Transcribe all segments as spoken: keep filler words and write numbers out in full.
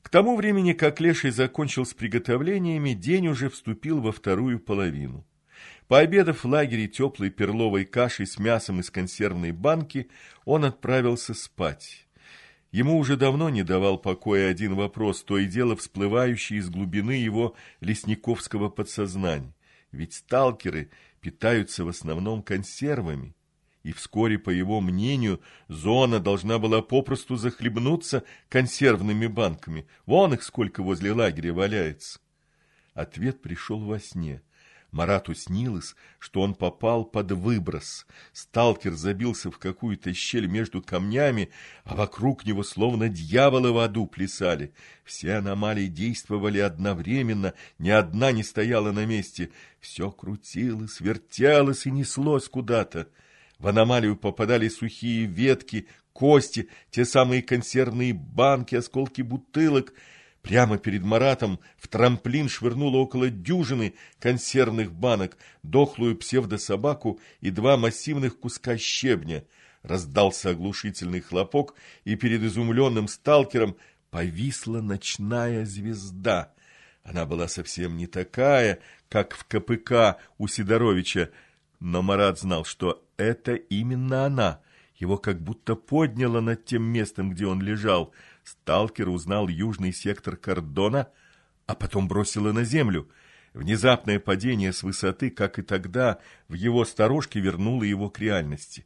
К тому времени, как Леший закончил с приготовлениями, день уже вступил во вторую половину. Пообедав в лагере теплой перловой кашей с мясом из консервной банки, он отправился спать. Ему уже давно не давал покоя один вопрос, то и дело всплывающий из глубины его лесниковского подсознания. Ведь сталкеры питаются в основном консервами. И вскоре, по его мнению, зона должна была попросту захлебнуться консервными банками. Вон их сколько возле лагеря валяется. Ответ пришел во сне. Марату снилось, что он попал под выброс. Сталкер забился в какую-то щель между камнями, а вокруг него словно дьяволы в аду плясали. Все аномалии действовали одновременно, ни одна не стояла на месте. Все крутилось, вертелось и неслось куда-то. В аномалию попадали сухие ветки, кости, те самые консервные банки, осколки бутылок. Прямо перед Маратом в трамплин швырнуло около дюжины консервных банок, дохлую псевдособаку и два массивных куска щебня. Раздался оглушительный хлопок, и перед изумленным сталкером повисла ночная звезда. Она была совсем не такая, как в ка пэ ка у Сидоровича, но Марат знал, что это именно она. Его как будто подняло над тем местом, где он лежал. Сталкер узнал южный сектор кордона, а потом бросило на землю. Внезапное падение с высоты, как и тогда, в его сторожке вернуло его к реальности.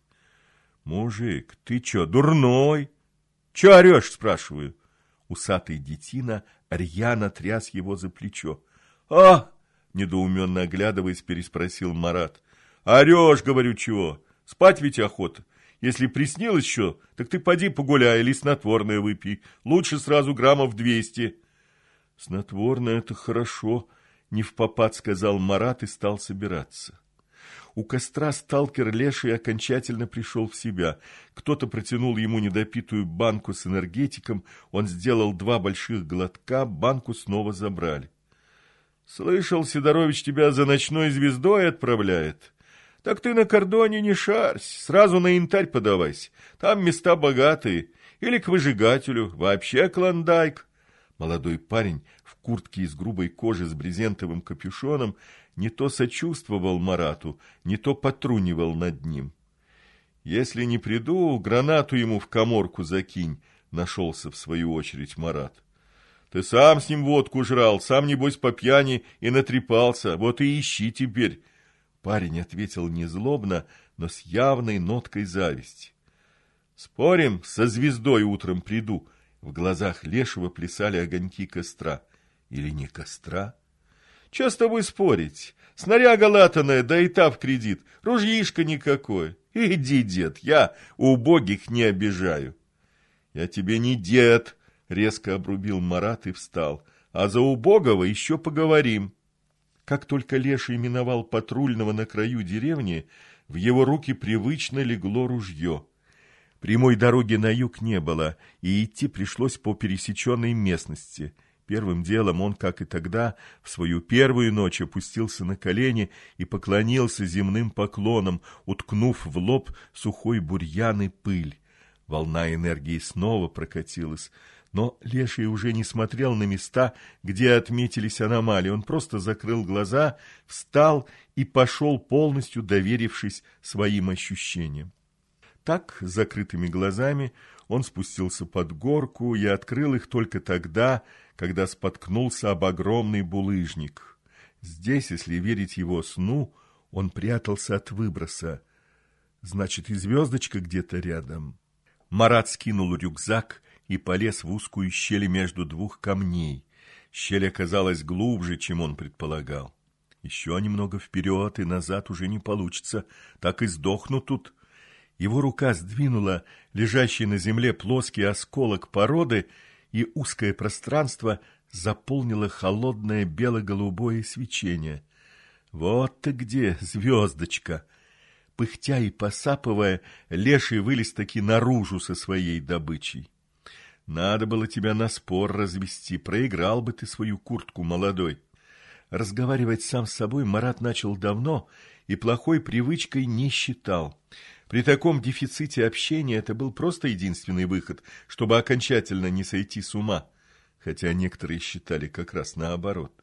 «Мужик, ты чё, дурной? Чё орёшь?» – спрашиваю. Усатый детина рьяно тряс его за плечо. «А!» – недоуменно оглядываясь, переспросил Марат. «Орёшь, говорю, чего? Спать ведь охота. Если приснилось еще, так ты поди погуляй или снотворное выпей. Лучше сразу граммов двести». «Снотворное — это хорошо», — невпопад сказал Марат и стал собираться. У костра сталкер Леший окончательно пришел в себя. Кто-то протянул ему недопитую банку с энергетиком, он сделал два больших глотка, банку снова забрали. «Слышал, Сидорович тебя за ночной звездой отправляет? Так ты на кордоне не шарься, сразу на янтарь подавайся, там места богатые, или к выжигателю, вообще клондайк». Молодой парень в куртке из грубой кожи с брезентовым капюшоном не то сочувствовал Марату, не то потрунивал над ним. «Если не приду, гранату ему в каморку закинь», — нашелся в свою очередь Марат. «Ты сам с ним водку жрал, сам, небось, по пьяни и натрепался, вот и ищи теперь». Парень ответил незлобно, но с явной ноткой зависти. «Спорим, со звездой утром приду». В глазах Лешего плясали огоньки костра. Или не костра? «Че с тобой спорить? Снаряга латаная, да и та в кредит. Ружьишко никакое. Иди, дед, я убогих не обижаю». «Я тебе не дед», — резко обрубил Марат и встал. «А за убогого еще поговорим». Как только Леший миновал патрульного на краю деревни, в его руки привычно легло ружье. Прямой дороги на юг не было, и идти пришлось по пересеченной местности. Первым делом он, как и тогда, в свою первую ночь опустился на колени и поклонился земным поклоном, уткнув в лоб сухой бурьян и пыль. Волна энергии снова прокатилась. Но Леший уже не смотрел на места, где отметились аномалии. Он просто закрыл глаза, встал и пошел, полностью доверившись своим ощущениям. Так, с закрытыми глазами, он спустился под горку и открыл их только тогда, когда споткнулся об огромный булыжник. Здесь, если верить его сну, он прятался от выброса. Значит, и звездочка где-то рядом. Марат скинул рюкзак и полез в узкую щель между двух камней. Щель оказалась глубже, чем он предполагал. Еще немного вперед и назад уже не получится, так и сдохну тут. Его рука сдвинула лежащий на земле плоский осколок породы, и узкое пространство заполнило холодное бело-голубое свечение. Вот ты где, звездочка! Пыхтя и посапывая, Леший вылез таки наружу со своей добычей. Надо было тебя на спор развести, проиграл бы ты свою куртку, молодой. Разговаривать сам с собой Марат начал давно и плохой привычкой не считал. При таком дефиците общения это был просто единственный выход, чтобы окончательно не сойти с ума. хотя некоторые считали как раз наоборот.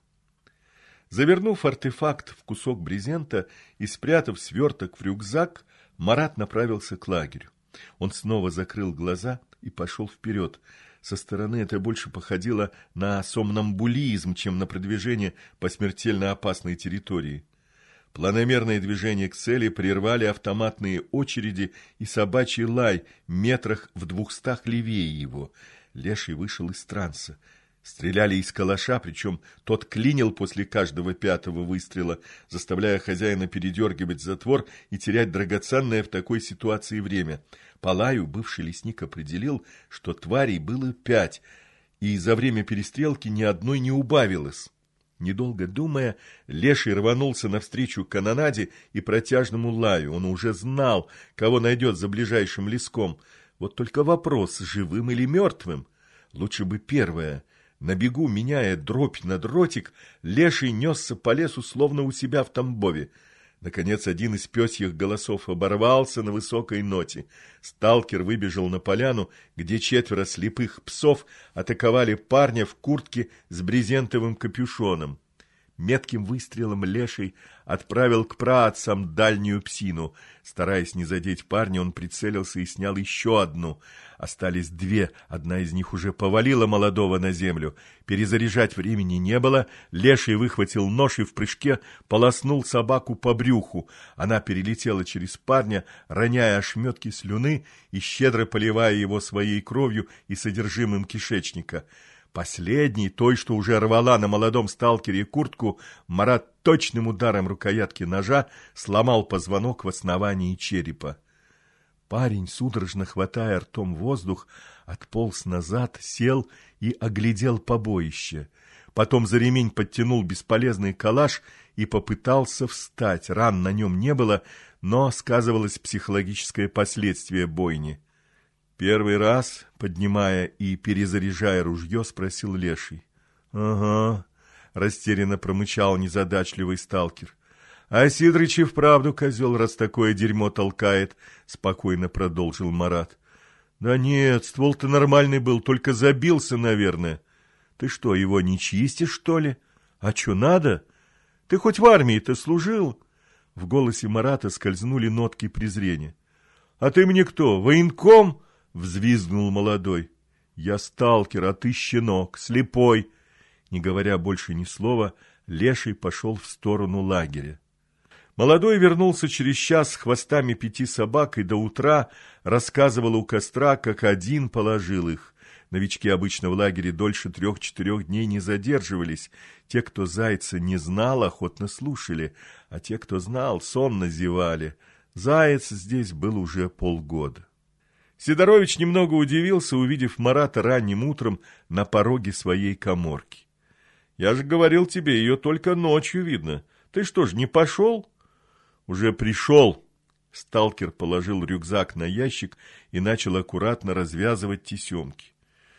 Завернув артефакт в кусок брезента и спрятав сверток в рюкзак, Марат направился к лагерю. Он снова закрыл глаза и пошел вперед. Со стороны это больше походило на сомнамбулизм, чем на продвижение по смертельно опасной территории. Планомерное движение к цели прервали автоматные очереди и собачий лай метрах в двухстах левее его. Леший вышел из транса. Стреляли из калаша, причем тот клинил после каждого пятого выстрела, заставляя хозяина передергивать затвор и терять драгоценное в такой ситуации время. По лаю бывший лесник определил, что тварей было пять, и за время перестрелки ни одной не убавилось. Недолго думая, Леший рванулся навстречу канонаде и протяжному лаю. Он уже знал, кого найдет за ближайшим леском. Вот только вопрос, живым или мертвым? Лучше бы первое. На бегу, меняя дробь на дротик, Леший несся по лесу, словно у себя в Тамбове. Наконец, один из пёсьих голосов оборвался на высокой ноте. Сталкер выбежал на поляну, где четверо слепых псов атаковали парня в куртке с брезентовым капюшоном. Метким выстрелом Леший отправил к праотцам дальнюю псину. Стараясь не задеть парня, он прицелился и снял еще одну. Остались две, одна из них уже повалила молодого на землю. Перезаряжать времени не было. Леший выхватил нож и в прыжке полоснул собаку по брюху. Она перелетела через парня, роняя ошметки слюны и щедро поливая его своей кровью и содержимым кишечника. Последний, той, что уже рвала на молодом сталкере куртку, Марат точным ударом рукоятки ножа сломал позвонок в основании черепа. Парень, судорожно хватая ртом воздух, отполз назад, сел и оглядел побоище. Потом за ремень подтянул бесполезный калаш и попытался встать. Ран на нем не было, но сказывалось психологическое последствие бойни. Первый раз, поднимая и перезаряжая ружье, спросил Леший. — Ага, — растерянно промычал незадачливый сталкер. — А Сидорыч и вправду козел, раз такое дерьмо толкает, — спокойно продолжил Марат. — Да нет, ствол-то нормальный был, только забился, наверное. Ты что, его не чистишь, что ли? А что надо? Ты хоть в армии-то служил? В голосе Марата скользнули нотки презрения. — А ты мне кто, военком? — взвизгнул молодой. — Я сталкер, а ты щенок, слепой. Не говоря больше ни слова, Леший пошел в сторону лагеря. Молодой вернулся через час с хвостами пяти собак и до утра рассказывал у костра, как один положил их. Новички обычно в лагере дольше трех-четырех дней не задерживались. Те, кто зайца не знал, охотно слушали, а те, кто знал, сонно зевали. Заяц здесь был уже полгода. Сидорович немного удивился, увидев Марата ранним утром на пороге своей каморки. — Я же говорил тебе, ее только ночью видно. Ты что ж, не пошел? — Уже пришел. Сталкер положил рюкзак на ящик и начал аккуратно развязывать тесемки.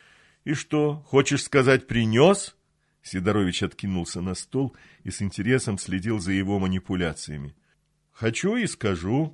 — И что, хочешь сказать, принес? Сидорович откинулся на стол и с интересом следил за его манипуляциями. — Хочу и скажу.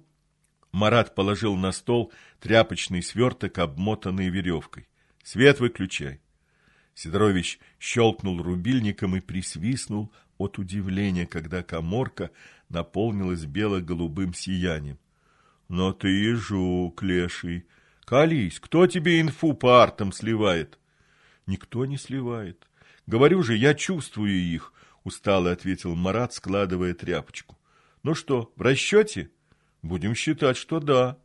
Марат положил на стол тряпочный сверток, обмотанный веревкой. — Свет выключай. Сидорович щелкнул рубильником и присвистнул от удивления, когда каморка наполнилась бело-голубым сиянием. — Но ты и жук, Леший. Колись, кто тебе инфу по артам сливает? — Никто не сливает. Говорю же, я чувствую их, — устало ответил Марат, складывая тряпочку. — Ну что, в расчете? — Будем считать, что да.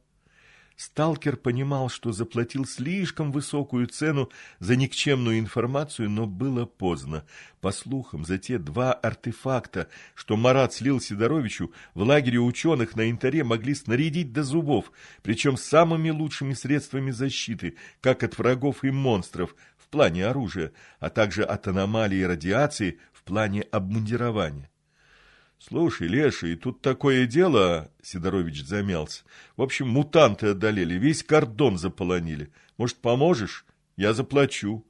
Сталкер понимал, что заплатил слишком высокую цену за никчемную информацию, но было поздно. По слухам, за те два артефакта, что Марат слил Сидоровичу, в лагере ученых на Янтаре могли снарядить до зубов, причем самыми лучшими средствами защиты, как от врагов и монстров в плане оружия, а также от аномалий и радиации в плане обмундирования. — Слушай, Леший, тут такое дело, — Сидорович замялся. — В общем, мутанты одолели, весь кордон заполонили. Может, поможешь? Я заплачу.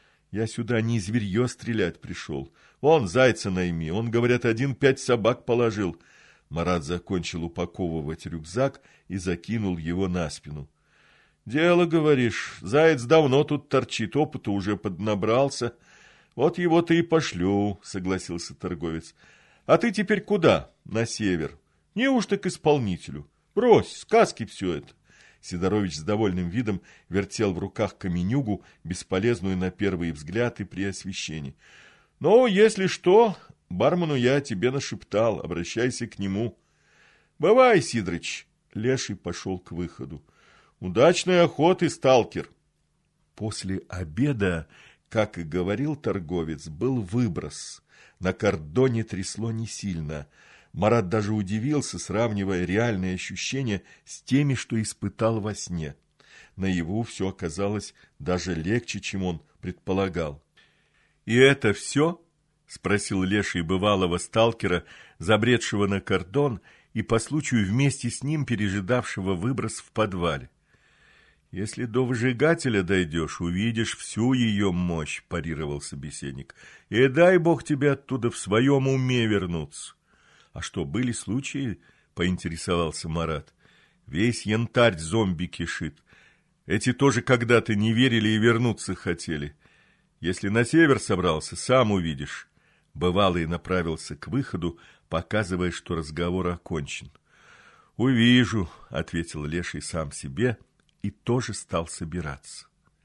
Я сюда не зверье стрелять пришел. Вон, зайца найми, он, говорят, один пять собак положил. Марат закончил упаковывать рюкзак и закинул его на спину. Дело, говоришь, заяц давно тут торчит, опыта уже поднабрался. Вот его-то и пошлю, согласился торговец. А ты теперь куда? На север. Неужто к исполнителю? Брось, сказки все это. Сидорович с довольным видом вертел в руках каменюгу, бесполезную на первый взгляд и при освещении. Ну, если что, бармену я тебе нашептал, обращайся к нему. Бывай, Сидорыч. Леший пошел к выходу. Удачной охоты, сталкер. После обеда, как и говорил торговец, был выброс. На кордоне трясло не сильно. Марат даже удивился, сравнивая реальные ощущения с теми, что испытал во сне. Наяву все оказалось даже легче, чем он предполагал. «И это все?» — спросил Леший бывалого сталкера, забредшего на кордон и по случаю вместе с ним пережидавшего выброс в подвале. «Если до выжигателя дойдешь, увидишь всю ее мощь», — парировал собеседник. «И дай бог тебе оттуда в своем уме вернуться». «А что, были случаи?» — поинтересовался Марат. «Весь янтарь зомби кишит. Эти тоже когда-то не верили и вернуться хотели. Если на север собрался, сам увидишь». Бывалый направился к выходу, показывая, что разговор окончен. «Увижу», — ответил Леший сам себе и тоже стал собираться.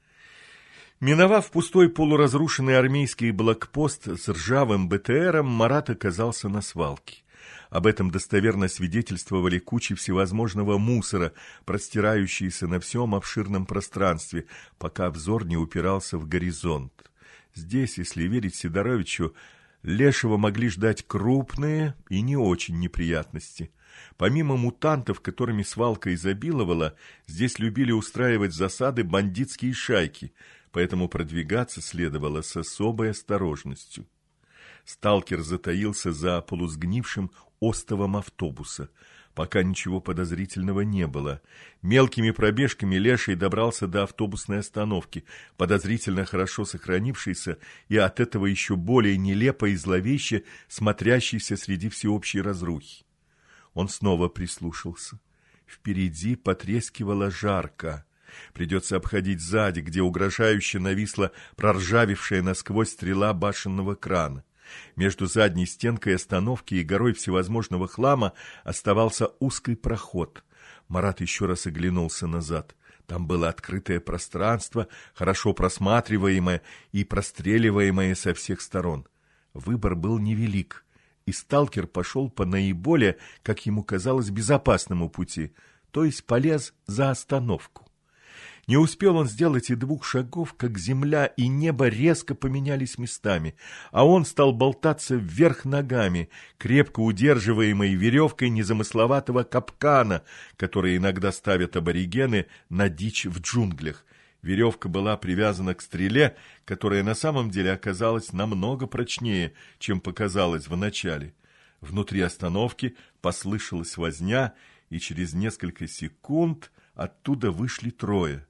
Миновав пустой полуразрушенный армейский блокпост с ржавым БТРом, Марат оказался на свалке. Об этом достоверно свидетельствовали кучи всевозможного мусора, простирающиеся на всем обширном пространстве, пока взор не упирался в горизонт. Здесь, если верить Сидоровичу, Лешего могли ждать крупные и не очень неприятности. Помимо мутантов, которыми свалка изобиловала, здесь любили устраивать засады бандитские шайки, поэтому продвигаться следовало с особой осторожностью. Сталкер затаился за полусгнившим остовом автобуса. Пока ничего подозрительного не было. Мелкими пробежками Леший добрался до автобусной остановки, подозрительно хорошо сохранившейся и от этого еще более нелепо и зловеще смотрящейся среди всеобщей разрухи. Он снова прислушался. Впереди потрескивало жарко. Придется обходить сзади, где угрожающе нависла проржавевшая насквозь стрела башенного крана. Между задней стенкой остановки и горой всевозможного хлама оставался узкий проход. Марат еще раз оглянулся назад. Там было открытое пространство, хорошо просматриваемое и простреливаемое со всех сторон. Выбор был невелик, и сталкер пошел по наиболее, как ему казалось, безопасному пути, то есть полез за остановку. Не успел он сделать и двух шагов, как земля и небо резко поменялись местами, а он стал болтаться вверх ногами, крепко удерживаемой веревкой незамысловатого капкана, который иногда ставят аборигены на дичь в джунглях. Веревка была привязана к стреле, которая на самом деле оказалась намного прочнее, чем показалось вначале. Внутри остановки послышалась возня, и через несколько секунд оттуда вышли трое.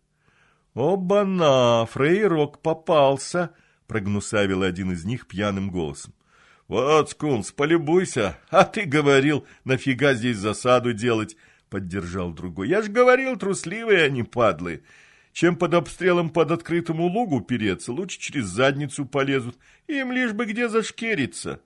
«Оба-на! Фрейрок попался!» — прогнусавил один из них пьяным голосом. «Вот, скунс, полюбуйся! А ты говорил, нафига здесь засаду делать?» — поддержал другой. «Я ж говорил, трусливые они, падлы! Чем под обстрелом под открытому лугу переться, лучше через задницу полезут. Им лишь бы где зашкериться».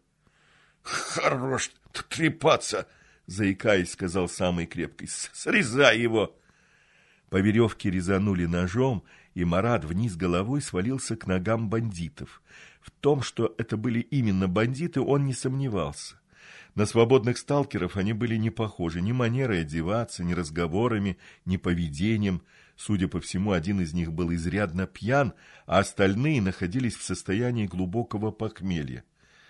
«Хорош трепаться!» — заикаясь, сказал самый крепкий. «Срезай его!» По веревке резанули ножом, и Марат вниз головой свалился к ногам бандитов. В том, что это были именно бандиты, он не сомневался. На свободных сталкеров они были не похожи ни манерой одеваться, ни разговорами, ни поведением. Судя по всему, один из них был изрядно пьян, а остальные находились в состоянии глубокого похмелья.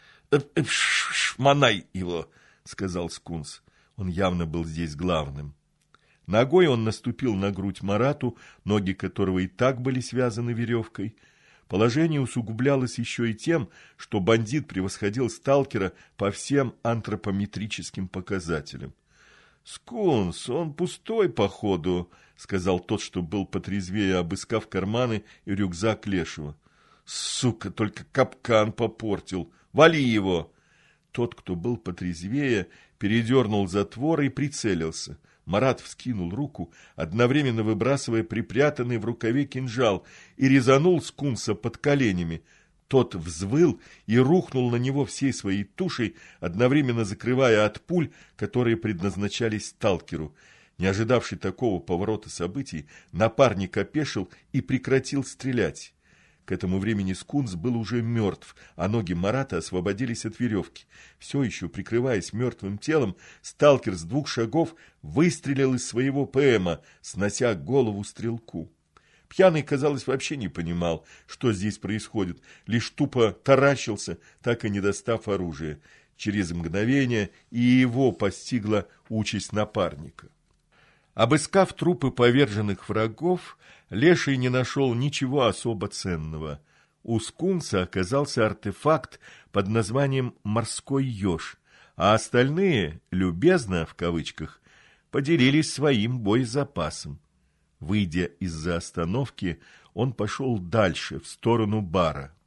«Шмонай его!» — сказал скунс. Он явно был здесь главным. Ногой он наступил на грудь Марату, ноги которого и так были связаны веревкой. Положение усугублялось еще и тем, что бандит превосходил сталкера по всем антропометрическим показателям. «Скунс, он пустой, походу», — сказал тот, что был потрезвее, обыскав карманы и рюкзак Лешего. «Сука, только капкан попортил! Вали его!» Тот, кто был потрезвее, передернул затвор и прицелился. Марат вскинул руку, одновременно выбрасывая припрятанный в рукаве кинжал, и резанул скунса под коленями. Тот взвыл и рухнул на него всей своей тушей, одновременно закрывая от пуль, которые предназначались сталкеру. Не ожидавший такого поворота событий, напарник опешил и прекратил стрелять. К этому времени скунс был уже мертв, а ноги Марата освободились от веревки. Все еще прикрываясь мертвым телом, сталкер с двух шагов выстрелил из своего ПМа, снося голову стрелку. Пьяный, казалось, вообще не понимал, что здесь происходит, лишь тупо таращился, так и не достав оружия. Через мгновение и его постигла участь напарника. Обыскав трупы поверженных врагов, Леший не нашел ничего особо ценного. У скунса оказался артефакт под названием «Морской еж», а остальные, любезно, в кавычках, поделились своим боезапасом. Выйдя из-за остановки, он пошел дальше, в сторону бара.